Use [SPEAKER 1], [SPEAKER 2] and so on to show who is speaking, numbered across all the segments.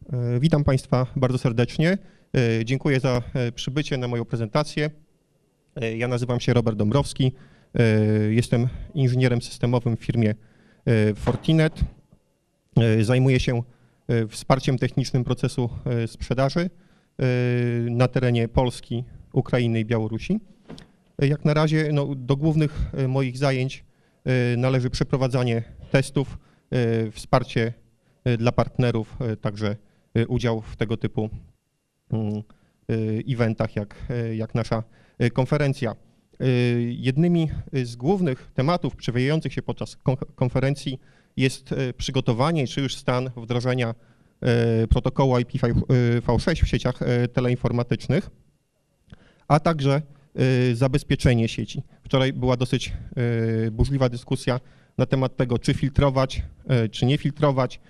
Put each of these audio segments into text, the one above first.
[SPEAKER 1] Witam Państwa bardzo serdecznie. Dziękuję za przybycie na moją prezentację. Ja nazywam się Robert Dąbrowski. Jestem inżynierem systemowym w firmie Fortinet. Zajmuję się wsparciem technicznym procesu sprzedaży na terenie Polski, Ukrainy i Białorusi. Jak na razie do głównych moich zajęć należy przeprowadzanie testów, wsparcie dla partnerów, także udział w tego typu eventach jak nasza konferencja. Jednymi z głównych tematów przewijających się podczas konferencji jest przygotowanie czy już stan wdrożenia protokołu IPv6 w sieciach teleinformatycznych, a także zabezpieczenie sieci. Wczoraj była dosyć burzliwa dyskusja na temat tego, czy filtrować, czy nie filtrować,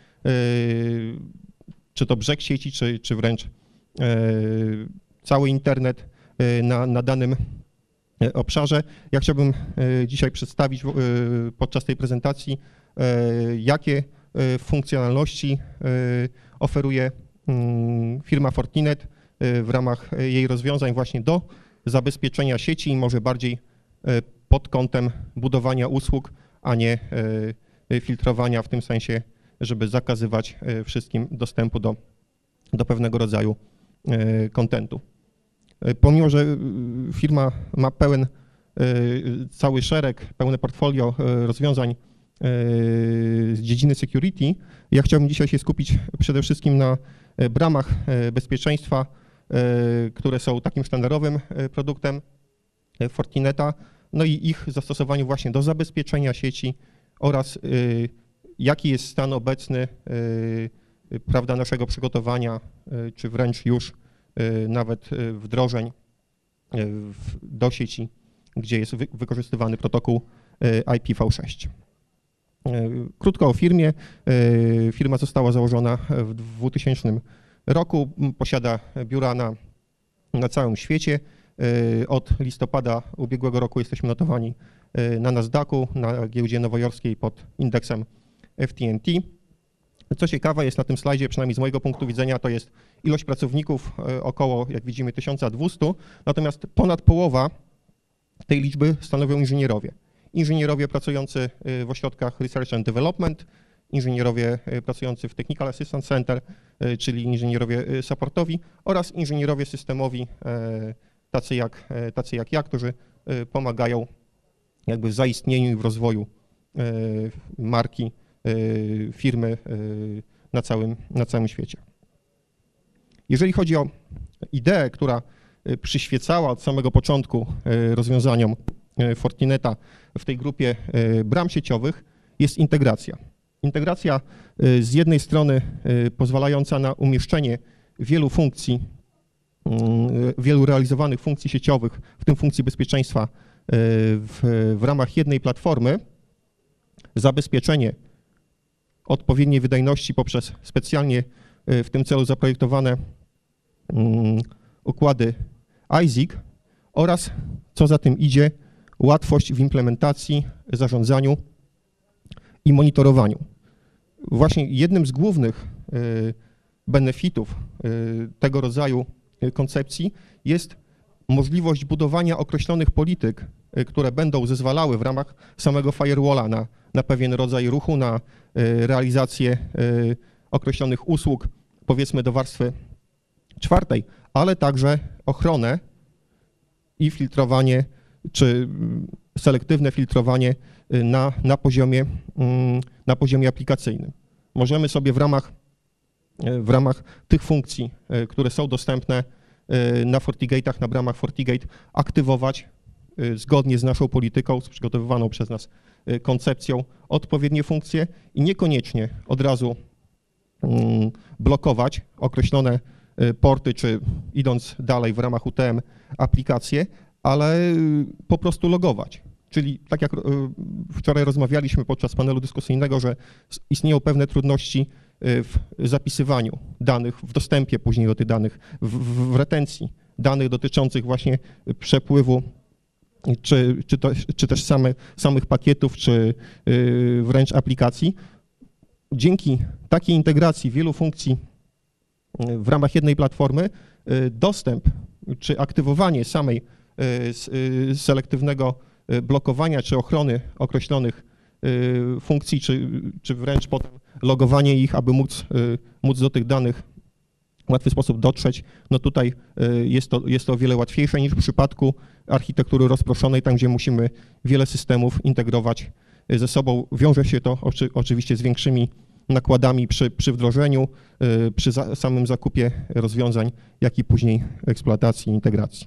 [SPEAKER 1] czy to brzeg sieci, czy wręcz cały internet na danym obszarze. Ja chciałbym dzisiaj przedstawić podczas tej prezentacji, jakie funkcjonalności oferuje firma Fortinet w ramach jej rozwiązań właśnie do zabezpieczenia sieci i może bardziej pod kątem budowania usług, a nie filtrowania w tym sensie, żeby zakazywać wszystkim dostępu do pewnego rodzaju kontentu. Pomimo że firma ma cały szereg, pełne portfolio rozwiązań z dziedziny security, ja chciałbym dzisiaj się skupić przede wszystkim na bramach bezpieczeństwa, które są takim sztandarowym produktem Fortineta, no i ich zastosowaniu właśnie do zabezpieczenia sieci oraz jaki jest stan obecny, prawda, naszego przygotowania, czy wręcz już nawet wdrożeń do sieci, gdzie jest wykorzystywany protokół IPv6. Krótko o firmie. Firma została założona w 2000 roku, posiada biura na całym świecie. Od listopada ubiegłego roku jesteśmy notowani na Nasdaqu, na giełdzie nowojorskiej pod indeksem FTNT. Co ciekawe jest na tym slajdzie, przynajmniej z mojego punktu widzenia, to jest ilość pracowników około, jak widzimy, 1200, natomiast ponad połowa tej liczby stanowią inżynierowie. Inżynierowie pracujący w ośrodkach Research and Development, inżynierowie pracujący w Technical Assistance Center, czyli inżynierowie supportowi oraz inżynierowie systemowi, tacy jak ja, którzy pomagają jakby w zaistnieniu i w rozwoju marki firmy na całym świecie. Jeżeli chodzi o ideę, która przyświecała od samego początku rozwiązaniom Fortineta w tej grupie bram sieciowych, jest integracja. Integracja z jednej strony pozwalająca na umieszczenie wielu funkcji, wielu realizowanych funkcji sieciowych, w tym funkcji bezpieczeństwa w ramach jednej platformy, zabezpieczenie odpowiedniej wydajności poprzez specjalnie w tym celu zaprojektowane układy ISIG oraz, co za tym idzie, łatwość w implementacji, zarządzaniu i monitorowaniu. Właśnie jednym z głównych benefitów tego rodzaju koncepcji jest możliwość budowania określonych polityk, które będą zezwalały w ramach samego firewalla na pewien rodzaj ruchu, na realizację określonych usług, powiedzmy do warstwy czwartej, ale także ochronę i filtrowanie, czy selektywne filtrowanie na poziomie aplikacyjnym. Możemy sobie w ramach tych funkcji, które są dostępne na FortiGate'ach, na bramach FortiGate, aktywować zgodnie z naszą polityką, z przygotowywaną przez nas koncepcją odpowiednie funkcje i niekoniecznie od razu blokować określone porty, czy idąc dalej w ramach UTM aplikacje, ale po prostu logować. Czyli tak jak wczoraj rozmawialiśmy podczas panelu dyskusyjnego, że istnieją pewne trudności w zapisywaniu danych, w dostępie później do tych danych, w retencji danych dotyczących właśnie przepływu czy też samych pakietów, czy wręcz aplikacji. Dzięki takiej integracji wielu funkcji w ramach jednej platformy dostęp czy aktywowanie samej selektywnego blokowania czy ochrony określonych funkcji, czy wręcz potem logowanie ich, aby móc do tych danych w łatwy sposób dotrzeć, no tutaj jest to o wiele łatwiejsze niż w przypadku architektury rozproszonej, tam gdzie musimy wiele systemów integrować ze sobą. Wiąże się to oczywiście z większymi nakładami przy wdrożeniu, przy samym zakupie rozwiązań, jak i później eksploatacji i integracji.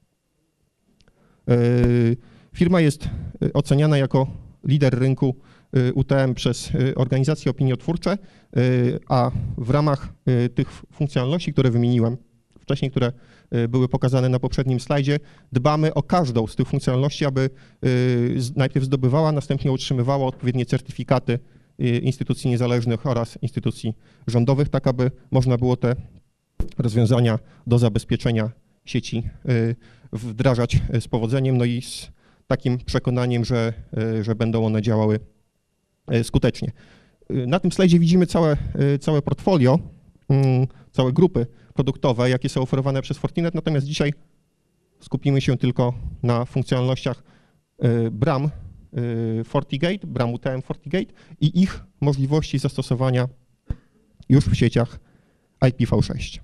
[SPEAKER 1] Firma jest oceniana jako lider rynku UTM przez organizacje opiniotwórcze, a w ramach tych funkcjonalności, które wymieniłem wcześniej, które były pokazane na poprzednim slajdzie, dbamy o każdą z tych funkcjonalności, aby najpierw zdobywała, następnie utrzymywała odpowiednie certyfikaty instytucji niezależnych oraz instytucji rządowych, tak aby można było te rozwiązania do zabezpieczenia sieci wdrażać z powodzeniem, no i z takim przekonaniem, że będą one działały skutecznie. Na tym slajdzie widzimy całe portfolio, całe grupy produktowe, jakie są oferowane przez Fortinet, natomiast dzisiaj skupimy się tylko na funkcjonalnościach bram FortiGate, bram UTM FortiGate i ich możliwości zastosowania już w sieciach IPv6.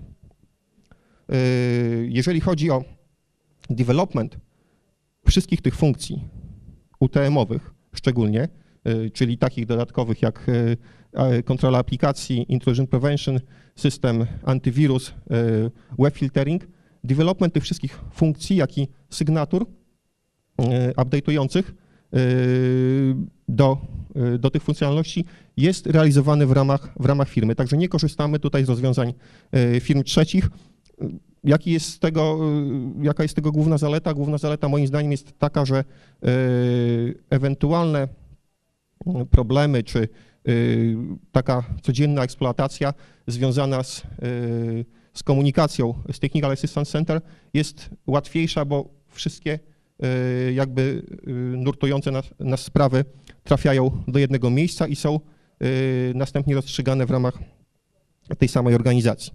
[SPEAKER 1] Jeżeli chodzi o development wszystkich tych funkcji UTM-owych szczególnie, czyli takich dodatkowych jak kontrola aplikacji, intrusion prevention, system antywirus, web filtering, development tych wszystkich funkcji, jak i sygnatur update'ujących do tych funkcjonalności jest realizowany w ramach firmy. Także nie korzystamy tutaj z rozwiązań firm trzecich. Jaka jest tego główna zaleta? Główna zaleta moim zdaniem jest taka, że ewentualne problemy czy taka codzienna eksploatacja związana z komunikacją z Technical Assistance Center jest łatwiejsza, bo wszystkie jakby nurtujące nas sprawy trafiają do jednego miejsca i są następnie rozstrzygane w ramach tej samej organizacji.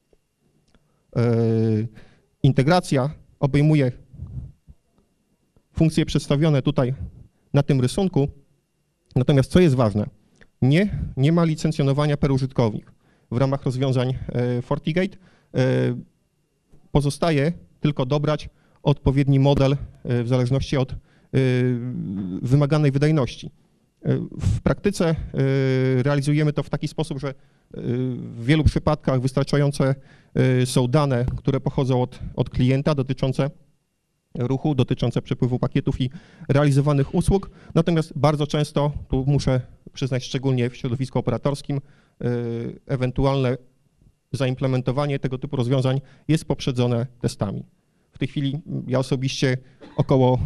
[SPEAKER 1] Integracja obejmuje funkcje przedstawione tutaj na tym rysunku, natomiast co jest ważne, nie ma licencjonowania per użytkownik. W ramach rozwiązań FortiGate pozostaje tylko dobrać odpowiedni model w zależności od wymaganej wydajności. W praktyce realizujemy to w taki sposób, że w wielu przypadkach wystarczające są dane, które pochodzą od klienta dotyczące ruchu, dotyczące przepływu pakietów i realizowanych usług. Natomiast bardzo często, tu muszę przyznać szczególnie w środowisku operatorskim, ewentualne zaimplementowanie tego typu rozwiązań jest poprzedzone testami. W tej chwili ja osobiście około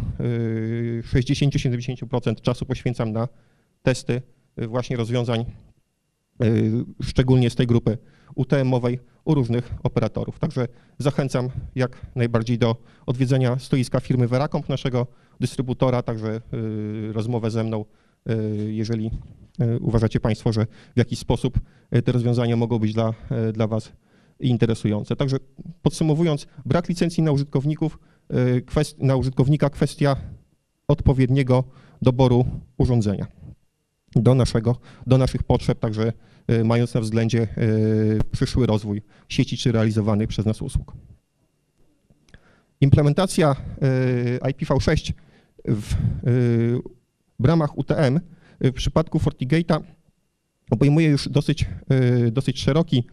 [SPEAKER 1] 60-70% czasu poświęcam na testy właśnie rozwiązań, szczególnie z tej grupy UTM-owej u różnych operatorów. Także zachęcam jak najbardziej do odwiedzenia stoiska firmy Veracomp, naszego dystrybutora, także rozmowę ze mną, jeżeli uważacie Państwo, że w jakiś sposób te rozwiązania mogą być dla Was interesujące. Także podsumowując, brak licencji na użytkownika, kwestia odpowiedniego doboru urządzenia do naszych potrzeb, także mając na względzie przyszły rozwój sieci czy realizowanych przez nas usług. Implementacja IPv6 w ramach UTM w przypadku FortiGate'a obejmuje już dosyć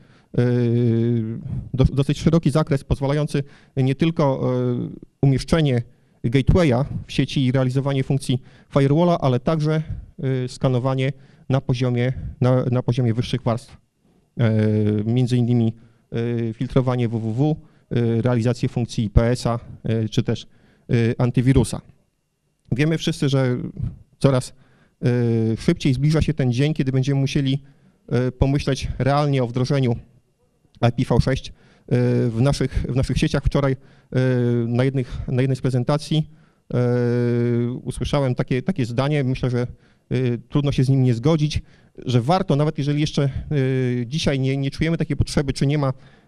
[SPEAKER 1] szeroki zakres pozwalający nie tylko umieszczenie gatewaya w sieci i realizowanie funkcji firewalla, ale także skanowanie na poziomie wyższych warstw, między innymi filtrowanie www, realizację funkcji IPS-a czy też antywirusa. Wiemy wszyscy, że coraz szybciej zbliża się ten dzień, kiedy będziemy musieli pomyśleć realnie o wdrożeniu IPv6 w naszych sieciach. Wczoraj na jednej z prezentacji usłyszałem takie zdanie, myślę, że trudno się z nim nie zgodzić, że warto, nawet jeżeli jeszcze dzisiaj nie czujemy takiej potrzeby, czy nie ma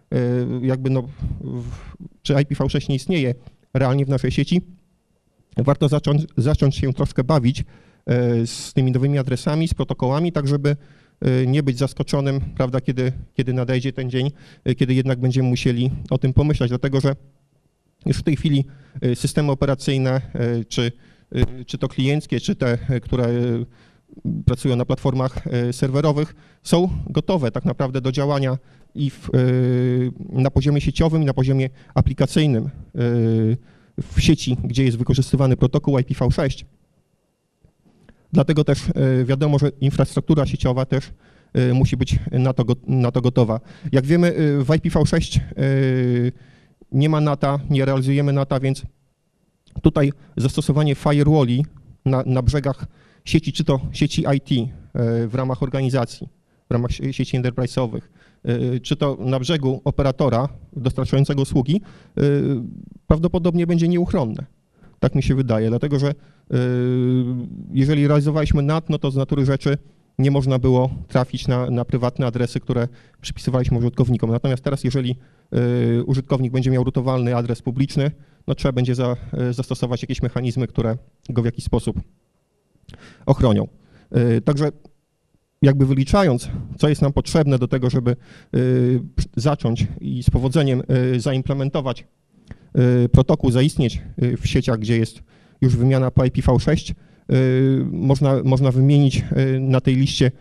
[SPEAKER 1] jakby czy IPv6 nie istnieje realnie w naszej sieci, warto zacząć się troszkę bawić z tymi nowymi adresami, z protokołami, tak żeby nie być zaskoczonym, prawda, kiedy nadejdzie ten dzień, kiedy jednak będziemy musieli o tym pomyśleć, dlatego że już w tej chwili systemy operacyjne, czy to klienckie, czy te, które pracują na platformach serwerowych, są gotowe tak naprawdę do działania i na poziomie sieciowym, i na poziomie aplikacyjnym w sieci, gdzie jest wykorzystywany protokół IPv6. Dlatego też wiadomo, że infrastruktura sieciowa też musi być na to gotowa. Jak wiemy, w IPv6 nie ma NAT-a, nie realizujemy NAT-a, więc tutaj zastosowanie firewalli na brzegach sieci, czy to sieci IT w ramach organizacji, w ramach sieci enterprise'owych, czy to na brzegu operatora dostarczającego usługi, prawdopodobnie będzie nieuchronne. Tak mi się wydaje, dlatego że jeżeli realizowaliśmy NAT, no to z natury rzeczy nie można było trafić na prywatne adresy, które przypisywaliśmy użytkownikom. Natomiast teraz, jeżeli użytkownik będzie miał rutowalny adres publiczny, no trzeba będzie zastosować jakieś mechanizmy, które go w jakiś sposób ochronią. Także jakby wyliczając, co jest nam potrzebne do tego, żeby zacząć i z powodzeniem zaimplementować protokół, zaistnieć w sieciach, gdzie jest już wymiana po IPv6, można wymienić na tej liście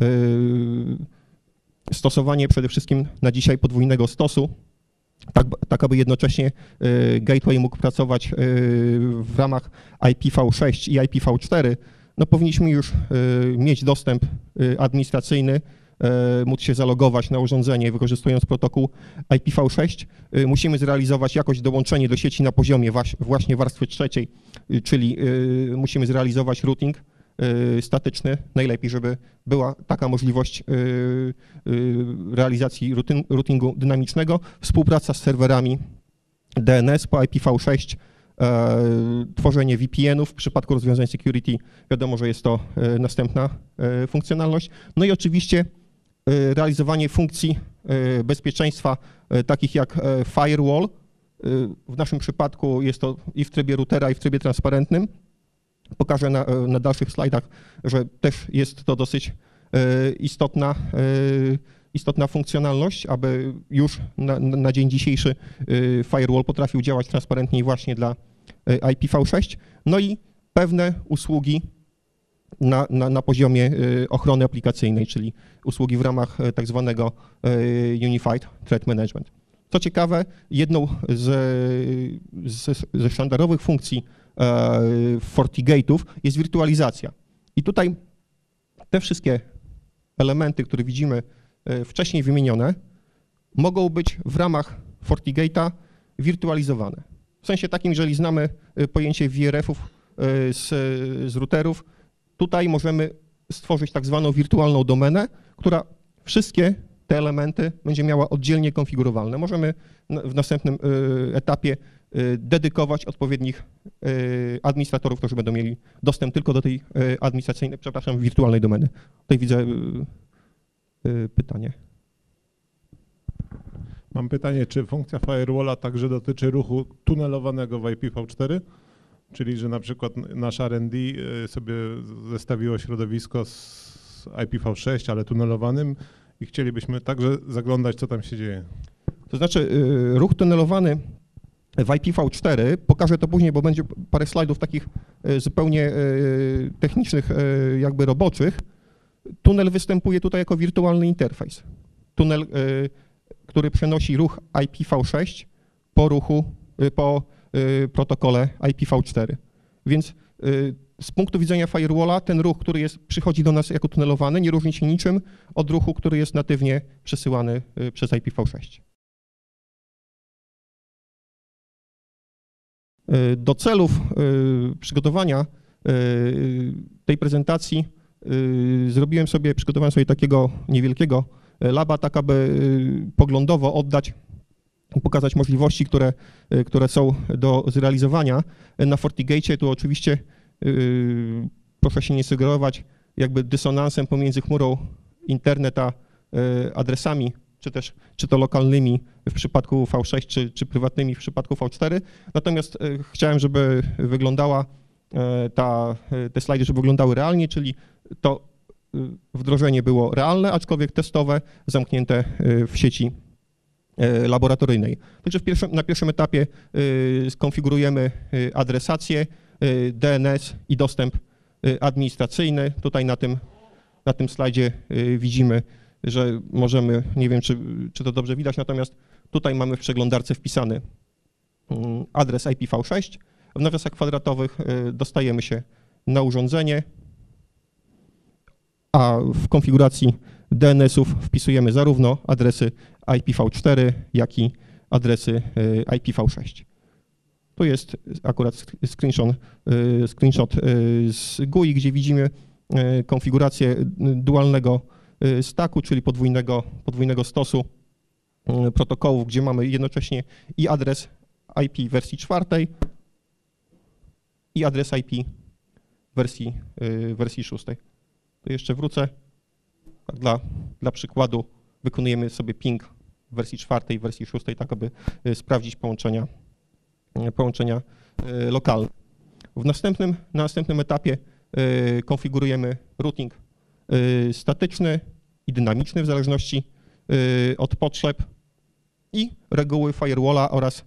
[SPEAKER 1] stosowanie przede wszystkim na dzisiaj podwójnego stosu, tak aby jednocześnie gateway mógł pracować w ramach IPv6 i IPv4, no powinniśmy już mieć dostęp administracyjny, móc się zalogować na urządzenie wykorzystując protokół IPv6. Musimy zrealizować jakoś dołączenie do sieci na poziomie właśnie warstwy trzeciej, czyli musimy zrealizować routing statyczny, najlepiej, żeby była taka możliwość realizacji routingu dynamicznego, współpraca z serwerami DNS po IPv6, tworzenie VPN-ów w przypadku rozwiązań security, wiadomo, że jest to następna funkcjonalność, no i oczywiście realizowanie funkcji bezpieczeństwa takich jak firewall. W naszym przypadku jest to i w trybie routera, i w trybie transparentnym. Pokażę na dalszych slajdach, że też jest to dosyć istotna funkcjonalność, aby już na dzień dzisiejszy firewall potrafił działać transparentnie właśnie dla IPv6. No i pewne usługi na poziomie ochrony aplikacyjnej, czyli usługi w ramach tak zwanego Unified Threat Management. Co ciekawe, jedną ze sztandarowych funkcji FortiGate'ów jest wirtualizacja. I tutaj te wszystkie elementy, które widzimy wcześniej wymienione, mogą być w ramach FortiGate'a wirtualizowane. W sensie takim, jeżeli znamy pojęcie VRF-ów z routerów, tutaj możemy stworzyć tak zwaną wirtualną domenę, która wszystkie te elementy będzie miała oddzielnie konfigurowalne. Możemy w następnym etapie dedykować odpowiednich administratorów, którzy będą mieli dostęp tylko do tej wirtualnej domeny. Tutaj widzę pytanie.
[SPEAKER 2] Mam pytanie, czy funkcja firewalla także dotyczy ruchu tunelowanego w IPv4? Czyli, że na przykład nasz R&D sobie zestawiło środowisko z IPv6, ale tunelowanym i chcielibyśmy także zaglądać, co tam się dzieje.
[SPEAKER 1] To znaczy ruch tunelowany w IPv4, pokażę to później, bo będzie parę slajdów takich zupełnie technicznych, jakby roboczych. Tunel występuje tutaj jako wirtualny interfejs. Tunel, który przenosi ruch IPv6 po protokole IPv4. Więc z punktu widzenia firewalla ten ruch, który przychodzi do nas jako tunelowany, nie różni się niczym od ruchu, który jest natywnie przesyłany przez IPv6. Do celów przygotowania tej prezentacji przygotowałem sobie takiego niewielkiego laba, tak aby poglądowo oddać i pokazać możliwości, które są do zrealizowania na FortiGate'cie. Tu oczywiście proszę się nie sugerować jakby dysonansem pomiędzy chmurą internet a adresami, czy to lokalnymi w przypadku V6, czy prywatnymi w przypadku V4. Natomiast chciałem, żeby wyglądała te slajdy, żeby wyglądały realnie, czyli to wdrożenie było realne, aczkolwiek testowe, zamknięte w sieci laboratoryjnej. Także na pierwszym etapie skonfigurujemy adresację, DNS i dostęp administracyjny. Tutaj na tym slajdzie widzimy, że możemy, nie wiem czy to dobrze widać, natomiast tutaj mamy w przeglądarce wpisany adres IPv6. W nawiasach kwadratowych dostajemy się na urządzenie, a w konfiguracji DNS-ów wpisujemy zarówno adresy IPv4, jak i adresy IPv6. Tu jest akurat screenshot z GUI, gdzie widzimy konfigurację dualnego stacku, czyli podwójnego stosu protokołów, gdzie mamy jednocześnie i adres IP wersji 4 i adres IP wersji 6. To jeszcze wrócę. Tak dla przykładu wykonujemy sobie ping w wersji 4 i wersji 6, tak aby sprawdzić połączenia lokalne. Na następnym etapie konfigurujemy routing statyczny i dynamiczny w zależności od potrzeb i reguły firewalla oraz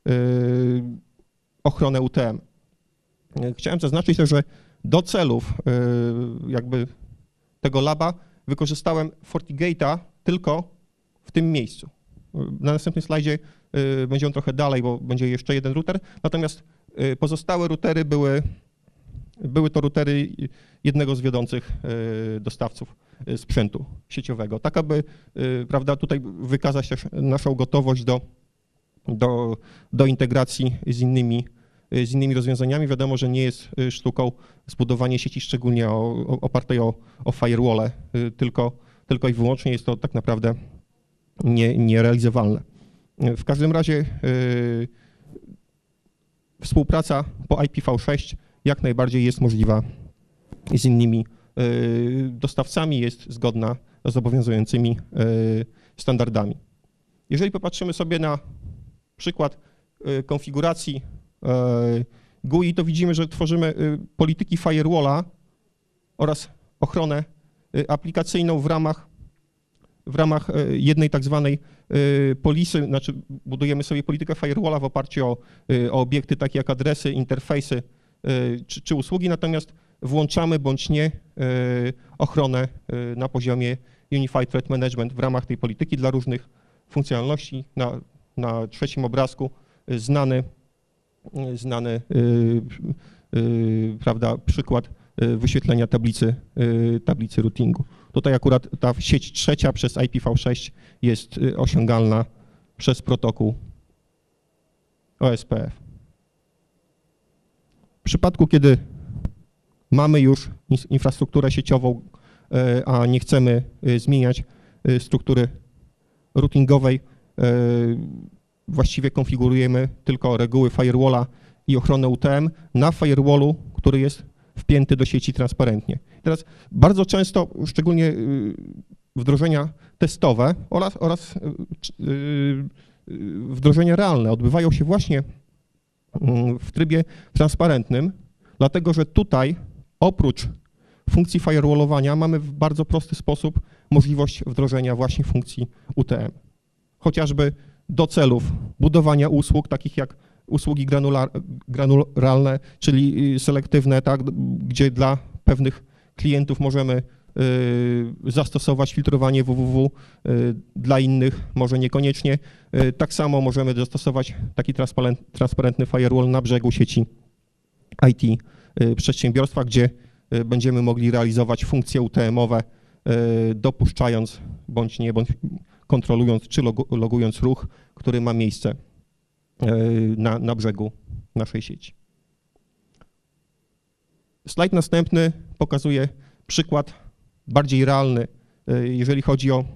[SPEAKER 1] ochronę UTM. Chciałem zaznaczyć też, że do celów jakby tego laba wykorzystałem FortiGate'a tylko w tym miejscu. Na następnym slajdzie będzie on trochę dalej, bo będzie jeszcze jeden router, natomiast pozostałe routery były to routery jednego z wiodących dostawców sprzętu sieciowego, tak aby, prawda, tutaj wykazać też naszą gotowość do integracji z innymi rozwiązaniami. Wiadomo, że nie jest sztuką zbudowanie sieci szczególnie opartej o firewall, tylko i wyłącznie jest to tak naprawdę nierealizowalne. W każdym razie współpraca po IPv6 jak najbardziej jest możliwa z innymi dostawcami, jest zgodna z obowiązującymi standardami. Jeżeli popatrzymy sobie na przykład konfiguracji GUI, to widzimy, że tworzymy polityki firewalla oraz ochronę aplikacyjną w ramach jednej tak zwanej polisy, znaczy budujemy sobie politykę firewalla w oparciu o obiekty takie jak adresy, interfejsy czy usługi, natomiast włączamy bądź nie ochronę na poziomie Unified Threat Management w ramach tej polityki dla różnych funkcjonalności. Na trzecim obrazku znany prawda, przykład wyświetlenia tablicy routingu. Tutaj akurat ta sieć trzecia przez IPv6 jest osiągalna przez protokół OSPF. W przypadku, kiedy mamy już infrastrukturę sieciową, a nie chcemy zmieniać struktury routingowej, właściwie konfigurujemy tylko reguły firewalla i ochronę UTM na firewallu, który jest wpięty do sieci transparentnie. Teraz bardzo często, szczególnie wdrożenia testowe oraz wdrożenia realne odbywają się właśnie w trybie transparentnym, dlatego że tutaj oprócz funkcji firewallowania mamy w bardzo prosty sposób możliwość wdrożenia właśnie funkcji UTM. Chociażby do celów budowania usług, takich jak usługi granularne, czyli selektywne, tak, gdzie dla pewnych klientów możemy zastosować filtrowanie www, dla innych może niekoniecznie. Tak samo możemy zastosować taki transparentny firewall na brzegu sieci IT przedsiębiorstwa, gdzie będziemy mogli realizować funkcje UTM-owe, dopuszczając bądź nie, bądź kontrolując czy logując ruch, który ma miejsce na brzegu naszej sieci. Slajd następny pokazuje przykład bardziej realny, jeżeli chodzi o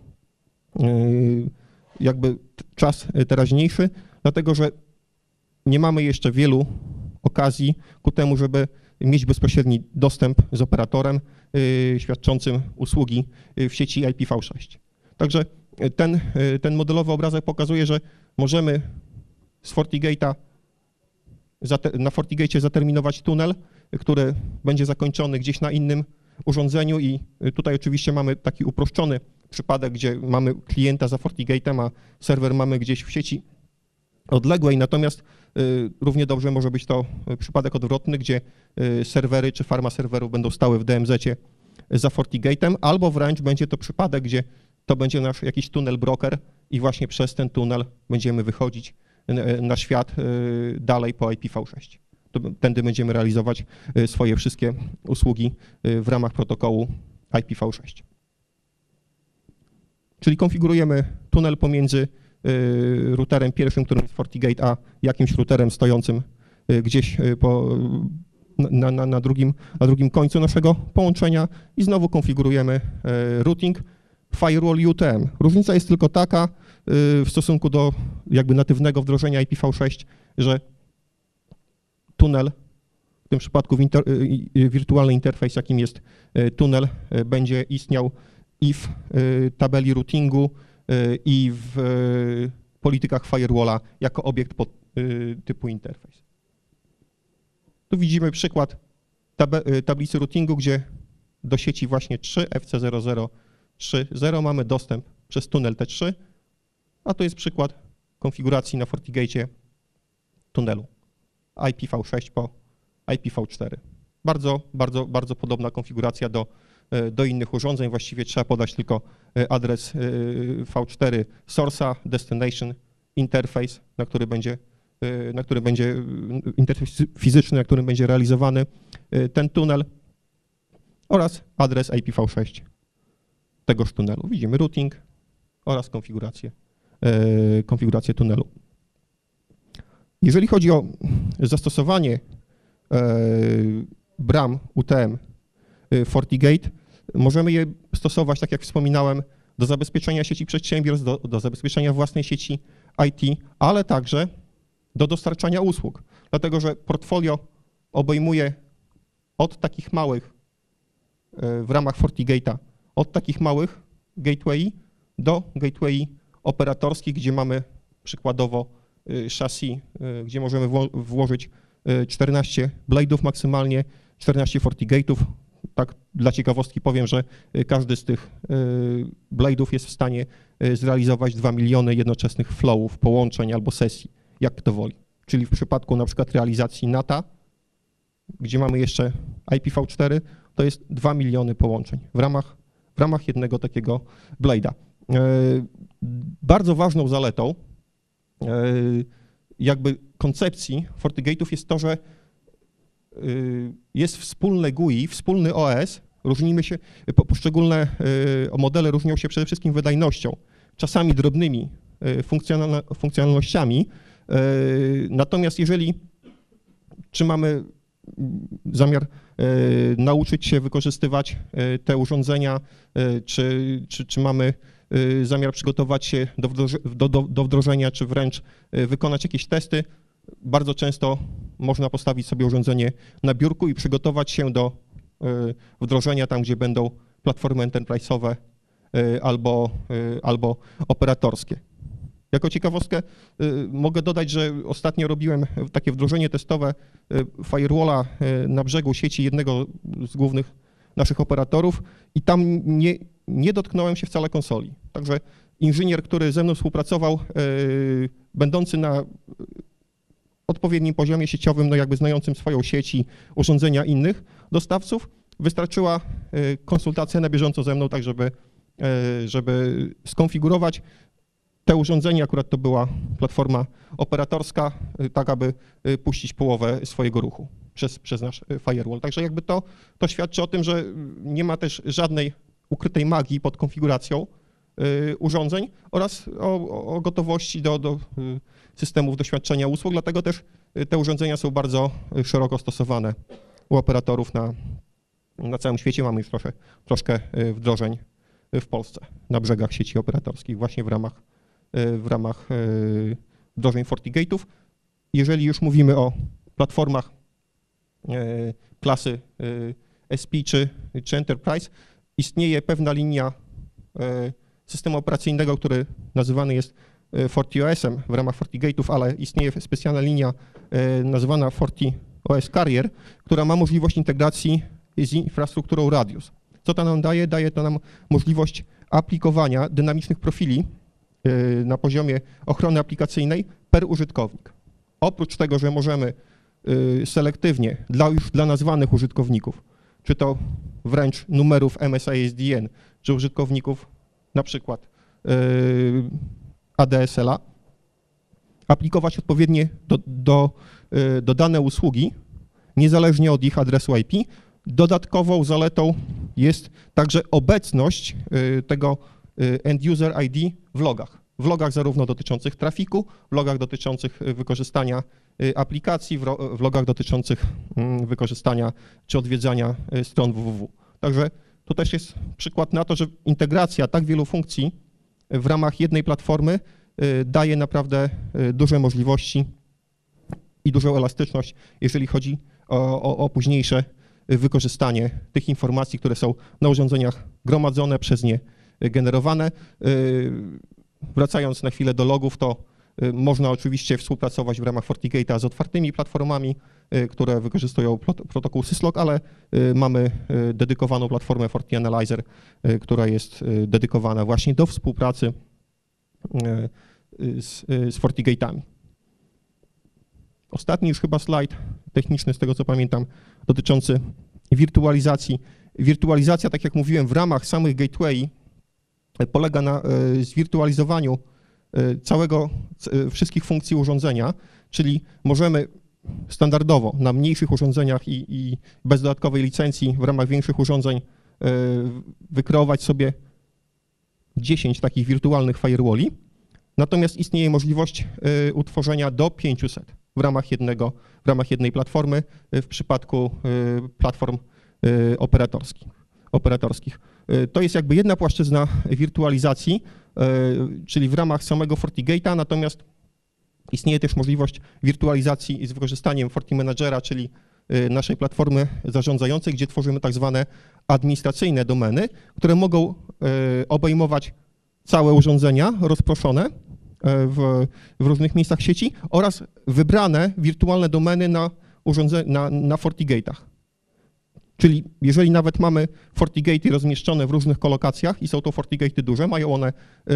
[SPEAKER 1] jakby czas teraźniejszy, dlatego że nie mamy jeszcze wielu okazji ku temu, żeby mieć bezpośredni dostęp z operatorem świadczącym usługi w sieci IPv6. Także ten modelowy obrazek pokazuje, że możemy z FortiGate'a na FortiGate'cie zaterminować tunel, który będzie zakończony gdzieś na innym urządzeniu i tutaj oczywiście mamy taki uproszczony przypadek, gdzie mamy klienta za FortiGate'em, a serwer mamy gdzieś w sieci odległej, natomiast równie dobrze może być to przypadek odwrotny, gdzie serwery czy farma serwerów będą stały w DMZ-cie za FortiGate'em, albo wręcz będzie to przypadek, gdzie to będzie nasz jakiś tunel broker i właśnie przez ten tunel będziemy wychodzić na świat dalej po IPv6. Tędy będziemy realizować swoje wszystkie usługi w ramach protokołu IPv6. Czyli konfigurujemy tunel pomiędzy routerem pierwszym, którym jest FortiGate, a jakimś routerem stojącym gdzieś na drugim końcu naszego połączenia i znowu konfigurujemy routing firewall UTM. Różnica jest tylko taka w stosunku do jakby natywnego wdrożenia IPv6, że tunel, w tym przypadku wirtualny interfejs, jakim jest tunel, będzie istniał i w tabeli routingu, i w politykach firewalla jako obiekt typu interfejs. Tu widzimy przykład tablicy routingu, gdzie do sieci właśnie 3 FC0030 mamy dostęp przez tunel T3, a to jest przykład konfiguracji na FortiGate'cie tunelu IPv6 po IPv4. Bardzo podobna konfiguracja do innych urządzeń. Właściwie trzeba podać tylko adres V4 source'a, destination, interface, na który będzie interfejs fizyczny, na którym będzie realizowany ten tunel oraz adres IPv6 tegoż tunelu. Widzimy routing oraz konfigurację tunelu. Jeżeli chodzi o zastosowanie bram UTM FortiGate, możemy je stosować, tak jak wspominałem, do zabezpieczenia sieci przedsiębiorstw, do zabezpieczenia własnej sieci IT, ale także do dostarczania usług, dlatego że portfolio obejmuje od takich małych w ramach FortiGate'a, od takich małych gateway do gateway operatorskich, gdzie mamy przykładowo chassis, gdzie możemy włożyć 14 blade'ów maksymalnie, 14 FortiGate'ów. Tak dla ciekawostki powiem, że każdy z tych blade'ów jest w stanie zrealizować 2 miliony jednoczesnych flowów, połączeń albo sesji, jak kto woli. Czyli w przypadku na przykład realizacji NAT-a, gdzie mamy jeszcze IPv4, to jest 2 miliony połączeń w ramach jednego takiego blade'a. Bardzo ważną zaletą jakby koncepcji FortiGate'ów jest to, że jest wspólne GUI, wspólny OS, różnimy się, poszczególne modele różnią się przede wszystkim wydajnością, czasami drobnymi funkcjonalnościami, natomiast czy mamy zamiar nauczyć się wykorzystywać te urządzenia, czy mamy zamiar przygotować się do wdrożenia, czy wręcz wykonać jakieś testy, bardzo często można postawić sobie urządzenie na biurku i przygotować się do wdrożenia tam, gdzie będą platformy enterprise'owe albo operatorskie. Jako ciekawostkę mogę dodać, że ostatnio robiłem takie wdrożenie testowe firewalla na brzegu sieci jednego z głównych naszych operatorów i tam nie dotknąłem się wcale konsoli. Także inżynier, który ze mną współpracował, będący na odpowiednim poziomie sieciowym, no jakby znającym swoją sieć i urządzenia innych dostawców, wystarczyła konsultacja na bieżąco ze mną, tak żeby skonfigurować te urządzenia, akurat to była platforma operatorska, tak aby puścić połowę swojego ruchu przez nasz firewall. Także jakby to świadczy o tym, że nie ma też żadnej ukrytej magii pod konfiguracją urządzeń oraz o gotowości do systemów doświadczenia usług, dlatego też te urządzenia są bardzo szeroko stosowane u operatorów na całym świecie. Mamy już troszkę wdrożeń w Polsce na brzegach sieci operatorskich właśnie w ramach wdrożeń FortiGate'ów. Jeżeli już mówimy o platformach klasy SP czy Enterprise, istnieje pewna linia systemu operacyjnego, który nazywany jest FortiOS-em w ramach FortiGate'ów, ale istnieje specjalna linia nazywana FortiOS Carrier, która ma możliwość integracji z infrastrukturą Radius. Co to nam daje? Daje to nam możliwość aplikowania dynamicznych profili na poziomie ochrony aplikacyjnej per użytkownik. Oprócz tego, że możemy selektywnie już dla nazwanych użytkowników, czy to wręcz numerów MSISDN, czy użytkowników na przykład ADSL-a, aplikować odpowiednie do dane usługi, niezależnie od ich adresu IP. Dodatkową zaletą jest także obecność tego end-user ID w logach. W logach zarówno dotyczących trafiku, w logach dotyczących wykorzystania aplikacji, w logach dotyczących wykorzystania czy odwiedzania stron www. Także to też jest przykład na to, że integracja tak wielu funkcji w ramach jednej platformy daje naprawdę duże możliwości i dużą elastyczność, jeżeli chodzi o późniejsze wykorzystanie tych informacji, które są na urządzeniach gromadzone, przez nie generowane. Wracając na chwilę do logów, to można oczywiście współpracować w ramach FortiGate'a z otwartymi platformami, które wykorzystują protokół Syslog, ale mamy dedykowaną platformę FortiAnalyzer, która jest dedykowana właśnie do współpracy z FortiGate'ami. Ostatni już chyba slajd techniczny, z tego co pamiętam, dotyczący wirtualizacji. Wirtualizacja, tak jak mówiłem, w ramach samych gateway polega na zwirtualizowaniu wszystkich funkcji urządzenia, czyli możemy standardowo na mniejszych urządzeniach i bez dodatkowej licencji w ramach większych urządzeń wykreować sobie 10 takich wirtualnych firewalli, natomiast istnieje możliwość utworzenia do 500 w ramach jednej platformy w przypadku platform operatorskich. To jest jakby jedna płaszczyzna wirtualizacji, czyli w ramach samego FortiGate'a, natomiast istnieje też możliwość wirtualizacji z wykorzystaniem FortiManagera, czyli naszej platformy zarządzającej, gdzie tworzymy tak zwane administracyjne domeny, które mogą obejmować całe urządzenia rozproszone w różnych miejscach sieci oraz wybrane wirtualne domeny na FortiGate'ach. Czyli jeżeli nawet mamy FortiGate'y rozmieszczone w różnych kolokacjach i są to FortiGate'y duże, mają one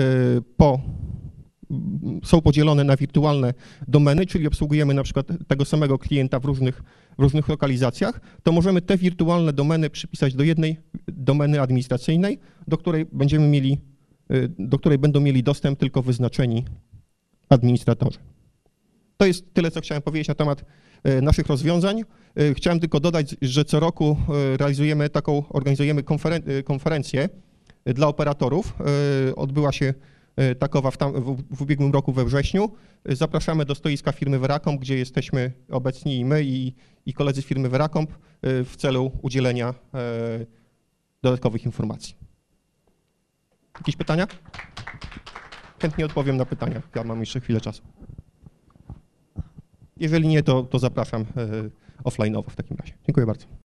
[SPEAKER 1] są podzielone na wirtualne domeny, czyli obsługujemy na przykład tego samego klienta w różnych lokalizacjach, to możemy te wirtualne domeny przypisać do jednej domeny administracyjnej, do której będą mieli dostęp tylko wyznaczeni administratorzy. To jest tyle, co chciałem powiedzieć na temat naszych rozwiązań. Chciałem tylko dodać, że co roku organizujemy konferencję dla operatorów. Odbyła się takowa w ubiegłym roku we wrześniu. Zapraszamy do stoiska firmy Veracomp, gdzie jesteśmy obecni i my, i koledzy z firmy Veracomp w celu udzielenia dodatkowych informacji. Jakieś pytania? Chętnie odpowiem na pytania. Ja mam jeszcze chwilę czasu. Jeżeli nie, to zapraszam offline'owo w takim razie. Dziękuję bardzo.